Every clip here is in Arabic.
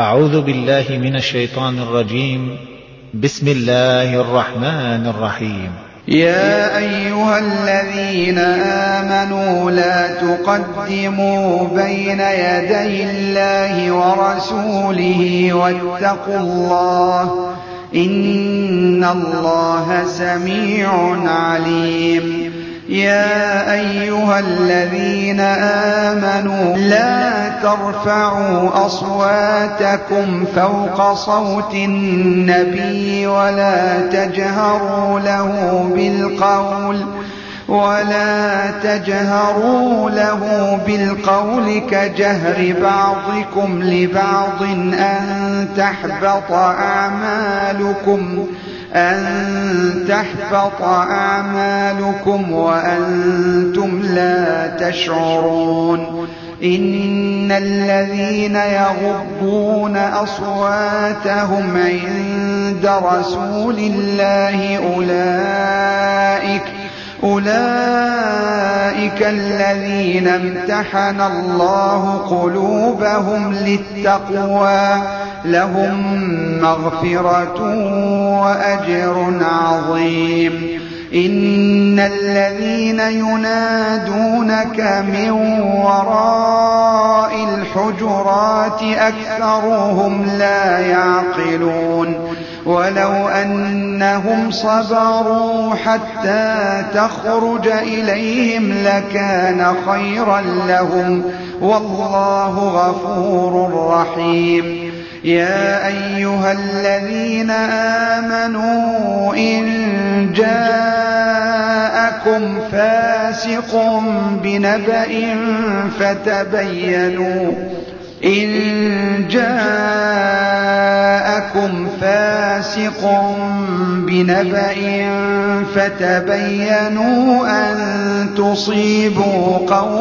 أعوذ بالله من الشيطان الرجيم. بسم الله الرحمن الرحيم. يا أيها الذين آمنوا لا تقدموا بين يدي الله ورسوله واتقوا الله إن الله سميع عليم. يا أيها الذين آمنوا لا ترفعوا أصواتكم فوق صوت النبي ولا تجهروا له بالقول كجهر بعضكم لبعض أن تحبط أعمالكم وأنتم لا تشعرون. إن الذين يغضون أصواتهم عند رسول الله أولئك الذين امتحن الله قلوبهم للتقوى لهم مغفرة وأجر عظيم. إن الذين ينادونك من وراء الحجرات أكثرهم لا يعقلون. ولو أنهم صبروا حتى تخرج إليهم لكان خيرا لهم والله غفور رحيم. يا أيها الذين آمنوا إن جاءكم فاسق بنبأ فتبينوا أن تصيبوا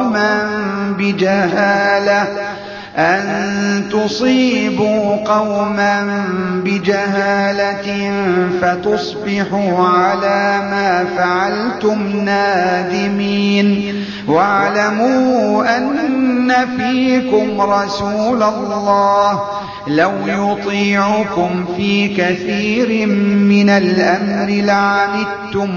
قوما بجهالة فتصبحوا على ما فعلتم نادمين. واعلموا أن فيكم رسول الله لو يطيعكم في كثير من الأمر لعنتم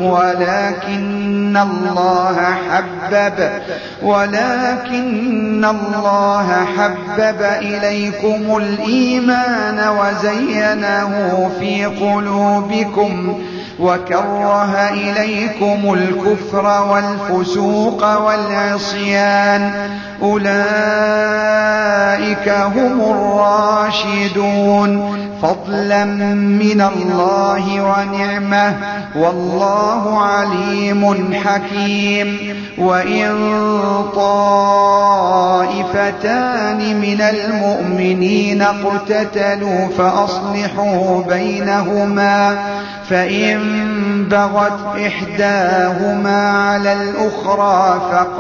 ولكن الله حبب إليكم الإيمان وزينه في قلوبكم وكره إليكم الكفر والفسوق والعصيان أولئك هم الراشدون فضلا من الله ونعمة والله عليم حكيم. وإن طائفتان من المؤمنين اقتتلوا فأصلحوا بينهما فإن بغت إحداهما على الأخرى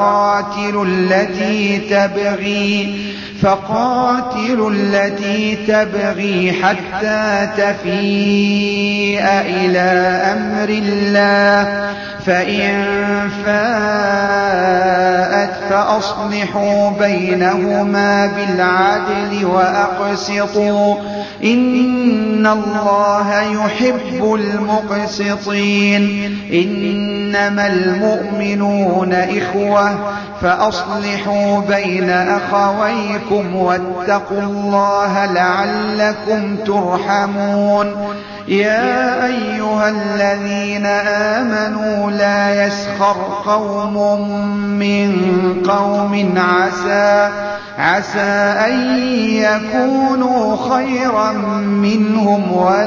فقاتلوا التي تبغي حتى تفيء إلى أمر الله فإن فاءت فأصلحوا بينهما بالعدل وأقسطوا إن الله يحب المقسطين. إنما المؤمنون إخوة فأصلحوا بين أخويكم واتقوا الله لعلكم ترحمون. يا أيها الذين آمنوا لا يسخر قوم من قوم عسى أن يكونوا خيرا منهم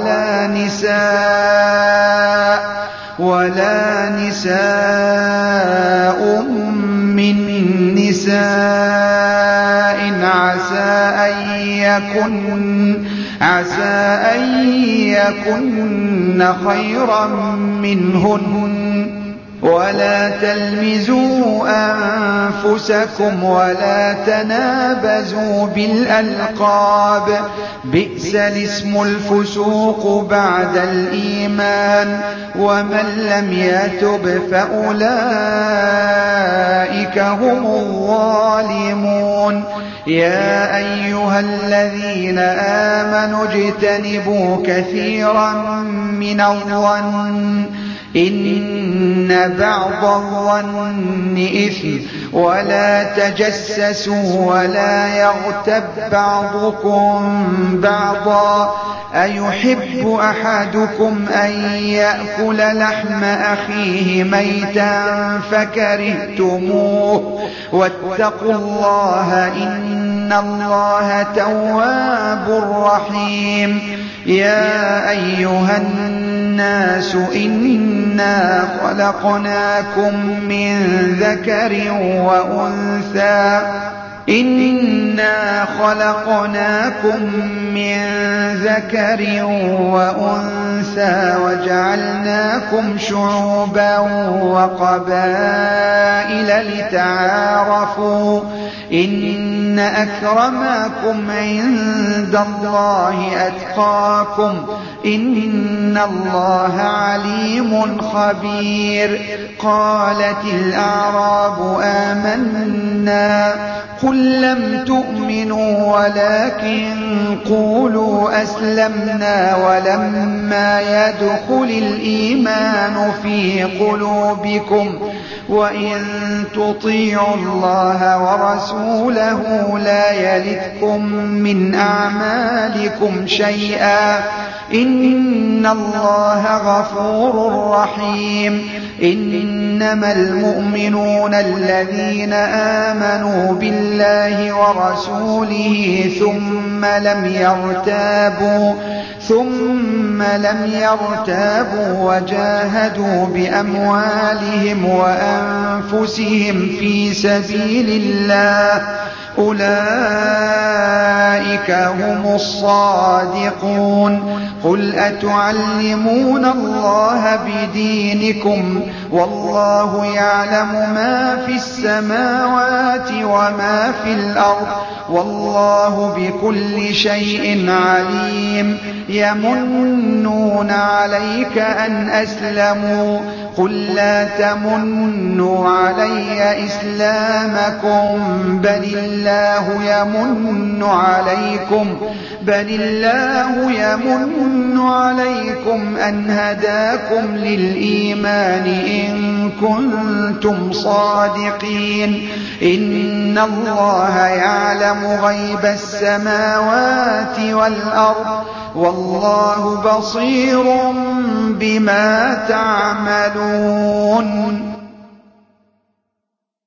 ولا نساء من نساء عسى أن يكن خيرا منهن ولا تلمزوا أنفسكم ولا تنابزوا بالألقاب بئس الاسم الفسوق بعد الإيمان ومن لم يتب فأولئك هم الظالمون يا أيها الذين آمنوا اجتنبوا كثيرا من الظن إن بعض الظن إثم ولا تجسسوا ولا يغتب بعضكم بعضا أيحب أحدكم أن يأكل لحم أخيه ميتا فكرهتموه واتقوا الله إن الله تواب رحيم يا أيها الناس إنا خلقناكم من ذكر وأنثى وجعلناكم شعوبا وقبائل لتعارفوا إن أكرمكم عند الله أتقاكم إن الله عليم خبير قالت الأعراب آمنا قل لم تؤمنوا ولكن قولوا أسلمنا ولما يدخل الإيمان في قلوبكم وإن تطيعوا الله ورسوله لا يلتكم من أعمالكم شيئا إن الله غفور رحيم إنما المؤمنون الذين آمنوا بالله ورسوله ثم لم يرتابوا وجاهدوا بأموالهم وأنفسهم في سبيل الله أولئك هم الصادقون قل أتعلمون الله بدينكم والله يعلم ما في السماوات وما في الأرض والله بكل شيء عليم يمنون عليك أن أسلموا قل لا تمنوا علي إسلامكم بل الله يمن عليكم أن هداكم للإيمان إن كنتم صادقين إن الله يعلم غيب السماوات والأرض والله بصير بما تعملون